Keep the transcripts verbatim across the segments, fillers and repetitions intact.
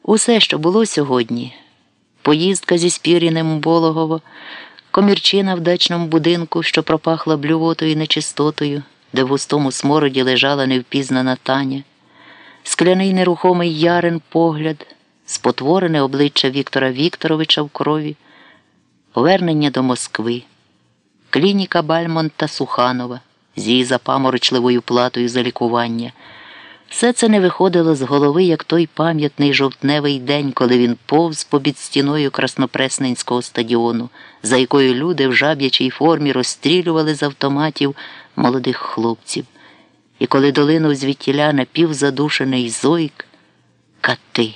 Усе, що було сьогодні – поїздка зі Спіріним у Болохово, комірчина в дачному будинку, що пропахла блювотою і нечистотою, де в густому смороді лежала невпізнана Таня, скляний нерухомий ярин погляд, спотворене обличчя Віктора Вікторовича в крові, повернення до Москви, клініка Бальмонта Суханова з її запаморочливою платою за лікування. Все це не виходило з голови, як той пам'ятний жовтневий день, коли він повз побід стіною Краснопресненського стадіону, за якою люди в жаб'ячій формі розстрілювали з автоматів молодих хлопців. І коли долинув звідтіля напівзадушений зойк «Кати».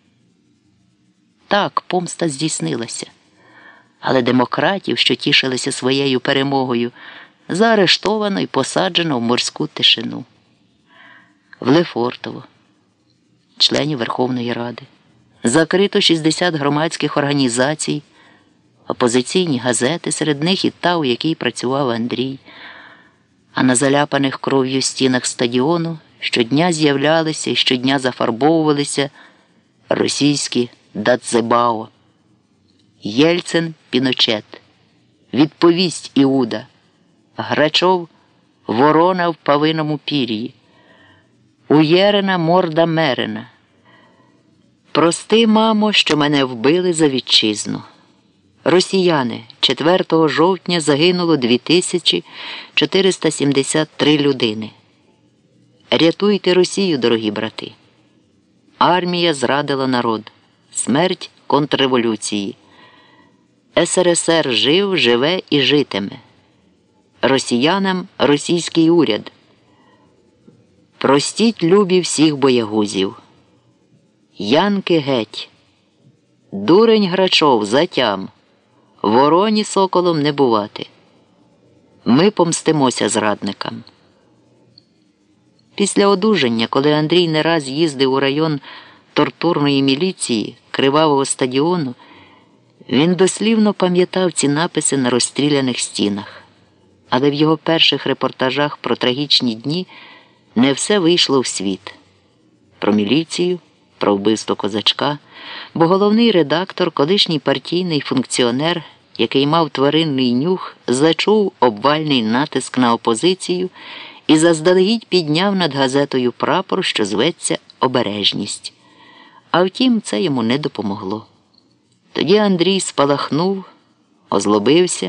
Так, помста здійснилася. Але демократів, що тішилися своєю перемогою, заарештовано і посаджено в морську тишину. В Лефортово, членів Верховної Ради, закрито шістдесят громадських організацій, опозиційні газети, серед них і та, у якій працював Андрій. А на заляпаних кров'ю стінах стадіону щодня з'являлися і щодня зафарбовувалися російські дацебао. Єльцин – Піночет, відповість Іуда, Грачов – ворона в павиному пір'ї, Уєрина морда Мерина. Прости, мамо, що мене вбили за вітчизну. Росіяни. четвертого жовтня загинуло дві тисячі чотириста сімдесят три людини. Рятуйте Росію, дорогі брати. Армія зрадила народ. Смерть контрреволюції. СРСР жив, живе і житиме. Росіянам російський уряд. Простіть, любі, всіх боягузів. Янки геть. Дурень Грачов, затям. Вороні соколом не бувати. Ми помстимося зрадникам. Після одужання, коли Андрій не раз їздив у район тортурної міліції Кривавого стадіону, він дослівно пам'ятав ці написи на розстріляних стінах. Але в його перших репортажах про трагічні дні не все вийшло в світ. Про міліцію, про вбивство козачка, бо головний редактор, колишній партійний функціонер, який мав тваринний нюх, зачув обвальний натиск на опозицію і заздалегідь підняв над газетою прапор, що зветься «Обережність». А втім, це йому не допомогло. Тоді Андрій спалахнув, озлобився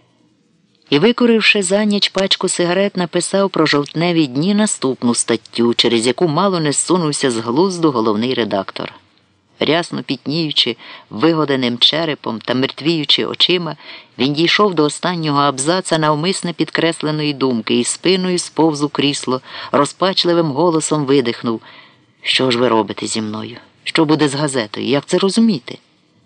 і, викуривши за ніч пачку сигарет, написав про жовтневі дні наступну статтю, через яку мало не зсунувся з глузду головний редактор. Рясно пітніючи вигоденим черепом та мертвіючи очима, він дійшов до останнього абзаца навмисне підкресленої думки і спиною сповз у крісло, розпачливим голосом видихнув: «Що ж ви робите зі мною? Що буде з газетою? Як це розуміти?»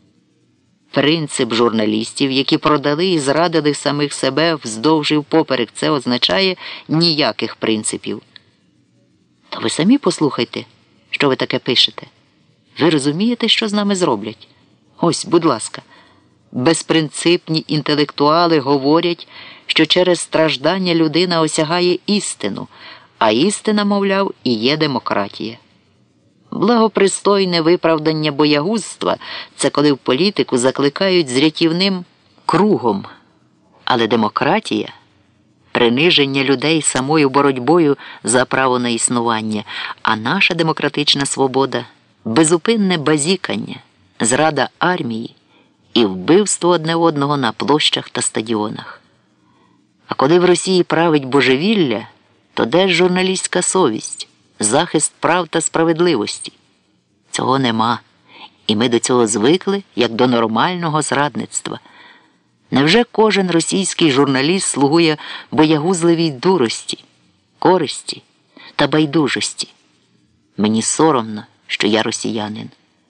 Принцип журналістів, які продали і зрадили самих себе вздовж і впоперек, це означає ніяких принципів. То ви самі послухайте, що ви таке пишете. Ви розумієте, що з нами зроблять? Ось, будь ласка, безпринципні інтелектуали говорять, що через страждання людина осягає істину, а істина, мовляв, і є демократія. Благопристойне виправдання боягузтва – це коли в політику закликають з рятівним кругом. Але демократія – приниження людей самою боротьбою за право на існування, а наша демократична свобода – безупинне базікання, зрада армії і вбивство одне одного на площах та стадіонах. А коли в Росії править божевілля, то де ж журналістська совість? Захист прав та справедливості? Цього нема. І ми до цього звикли, як до нормального зрадництва. Невже кожен російський журналіст слугує боягузливій дурості, користі та байдужості? Мені соромно, що я росіянин.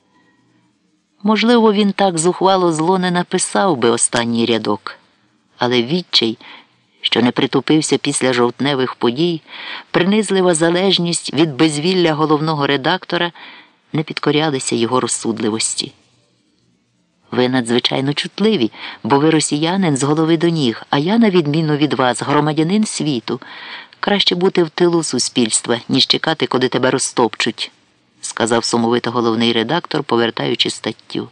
Можливо, він так зухвало зло не написав би останній рядок, але відчай, що не притупився після жовтневих подій, принизлива залежність від безвілля головного редактора не підкорялися його розсудливості. Ви надзвичайно чутливі, бо ви росіянин з голови до ніг, а я, на відміну від вас, громадянин світу. Краще бути в тилу суспільства, ніж чекати, коли тебе розтопчуть. сказав сумовито головний редактор, повертаючи статтю.